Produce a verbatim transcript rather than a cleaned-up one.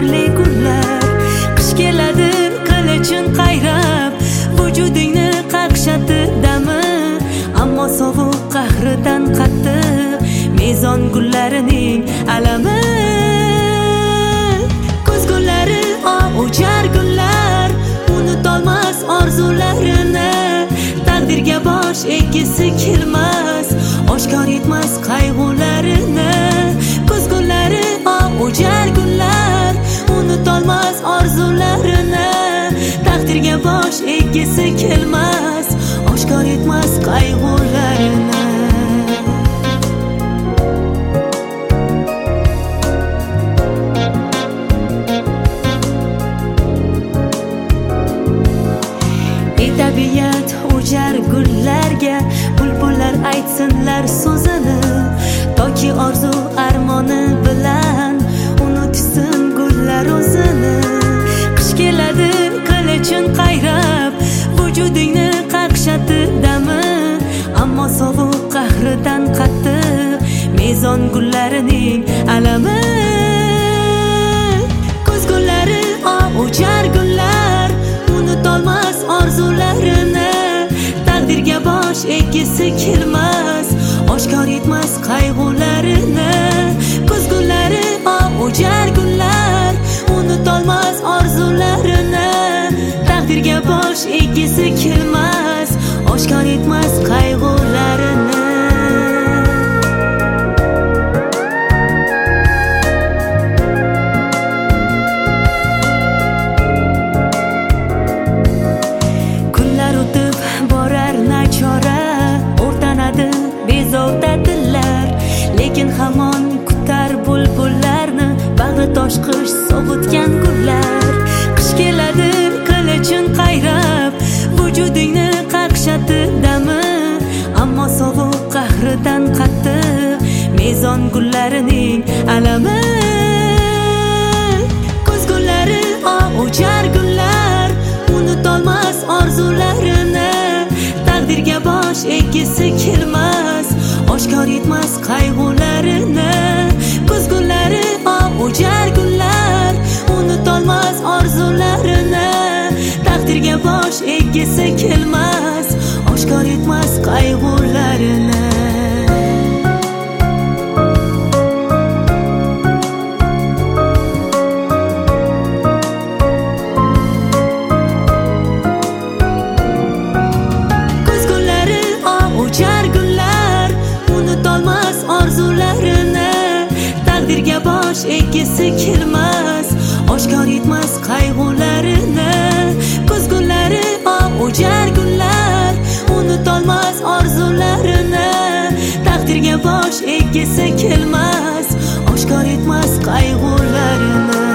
bahorli gullar. Qish keladi qilichin qayrab, vujudingni qaqshati dami, ammo sovuq qahridan qattiq mezon gullarining alami. Ko'zgullari o'char gullar, unutolmas orzularini, taqdirga bosh egisi kelmas, oshkor etmas qayg'ularini. Ko'zgullari o'char gullar, unutolmas orzularini, taqdirga bosh egisi kelmas, oshkor etmas qayg'ularini. Tabiat o'jar gullarga, bulbullar aytsinlar so'zini, toki orzu armoni bilan unutsin gullar o'zini. Qish keladi qilichin qayrab, vujudingni qaqshati dami, ammo sovuq qahridan qattiq mezon gullarining alami. Ko'zgullari o'char gullar, unutolmas orzularini, taqdirga bosh egisi kelmas, oshkor etmas qayg'ularini. Ko'zgullari o'char gullar, unutolmas orzularini, taqdirga bosh egisi kelmas, oshkor etmas qayg'ularini. Bezovta dillar, lekin hamon kutar bulbullarni, bag'ri toshqish sovutgan gullar. Qish keladi qilichin qayrab, vujudingni qaqshati dami, ammo sovuq qahridan qattiq mezon gullarining alami. Ko'zgullari o'char gullar, unutolmas orzularini, taqdirga bosh egisi kelmas, oshkor etmas qayg'ularini. Ko'zgullari o'char gullar, unutolmas orzularini, taqdirga bosh egisi kelmas, oshkor etmas qayg'ularini. Taqdirga bosh egisi kelmas, oshkor etmas qayg'ularini. Ko'zgullari o'char gullar, unutolmas orzularini, taqdirga bosh egisi kelmas, oshkor etmas qayg'ularini.